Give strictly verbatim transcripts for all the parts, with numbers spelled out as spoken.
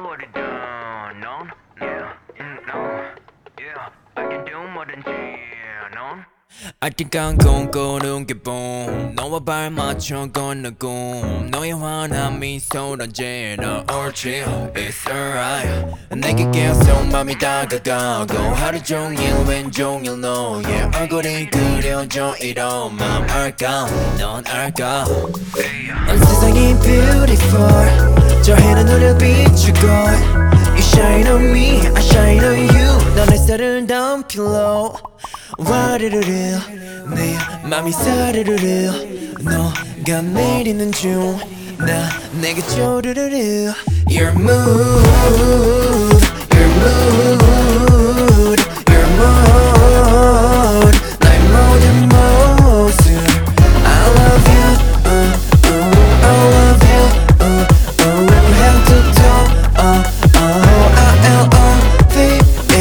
what it done, no, yeah, mm, no, yeah, I can do 뭐든지, no. 아직은 꿈꾸는 기분 너와 발맞춰 건너고 너의 환한 미소로 지나 옳지 It's alright 내게 계속 맘이 다가가고 하루 종일 왼종일 너의 얼굴이 그려져 이런 맘 알까 넌 알까 온 세상이 beautiful 저 해는 너를 비추고 You shine on me, I shine on you 넌 햇살을 덤필러 와르르르 내 맘이 사르르르 너가 내리는 중 나 내게 쪼르르르 Your mood, your mood, your mood 나의 모든 모습 I love you, uh, uh, I love you, uh, uh, head to toe, uh, uh, I L O V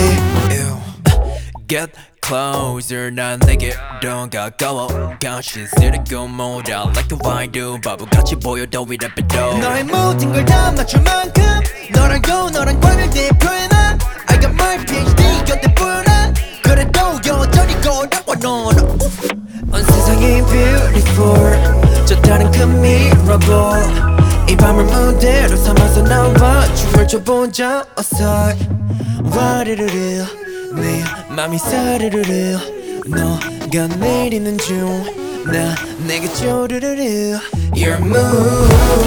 E Get closer 난 내게 더 가까워 가시 쓰레고 모자 like the wine do 바보같이 보여도 이래봬도 너의 모든 걸 다 맞출 만큼 널 알고 너란 관을대 표현한 I got my PhD 곁에 보여라 그래도 여전히 걸어와 넌 온 세상이 beautiful 저 다른 큰 mirable 이 밤을 무대로 삼아서 나와 춤을 춰보자 어서 와르르르 내 맘이 사르르르 너가 내리는 중 나 내게 쪼르르르 Your mood,